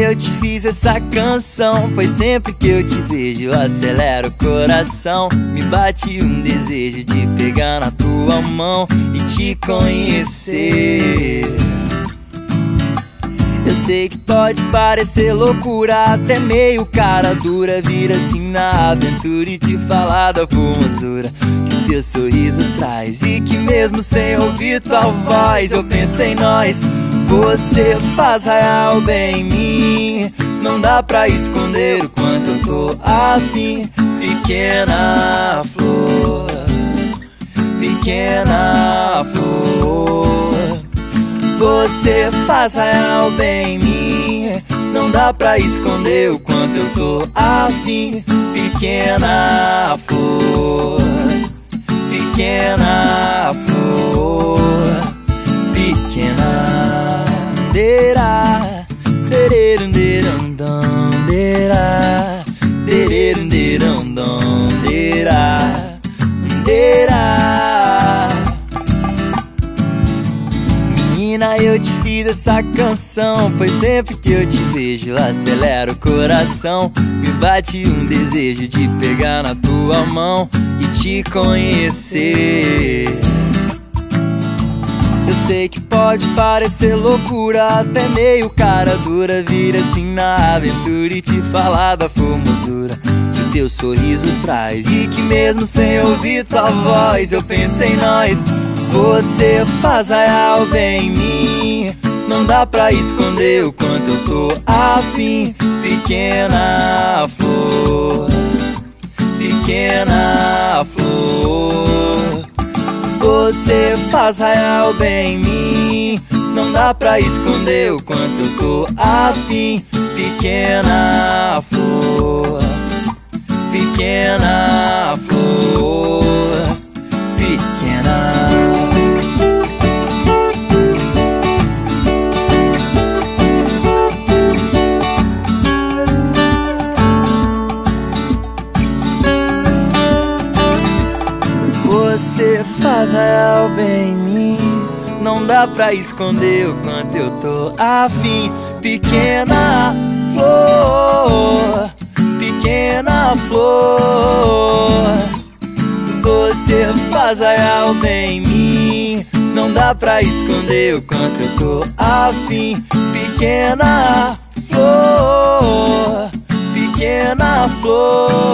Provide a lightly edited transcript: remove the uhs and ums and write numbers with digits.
eu te fiz essa canção, pois sempre que eu te vejo acelera o coração. Me bate um desejo de pegar na tua mão e te conhecer. Eu sei que pode parecer loucura, até meio cara dura, vir assim na aventura e te falar da formosura que teu sorriso traz, e que mesmo sem ouvir tua voz eu penso em nós. Você faz raiar bem em mim, não dá pra esconder o quanto eu tô afim. Pequena flor, pequena flor, você faz raiar bem em mim, não dá pra esconder o quanto eu tô afim. Pequena flor, pequena flor, pequena. Dera, dererum deram dom, dera, dererum deram dom, dera, dera. Menina, eu te fiz essa canção, pois sempre que eu te vejo acelera o coração. Me bate um desejo de pegar na tua mão e te conhecer. Eu sei que pode parecer loucura, até meio cara dura, vir assim na aventura e te falar da formosura que o teu sorriso traz, e que mesmo sem ouvir tua voz eu penso em nós. Você faz raiar bem em mim, não dá pra esconder o quanto eu tô afim. Pequena flor, pequena flor, você faz raiar bem em mim, não dá pra esconder o quanto eu tô afim. Pequena flor, pequena flor, pequena. Você faz raiar bem em mim, não dá pra esconder o quanto eu tô afim. Pequena flor, pequena flor, você faz raiar bem em mim, não dá pra esconder o quanto eu tô afim. Pequena flor, pequena flor,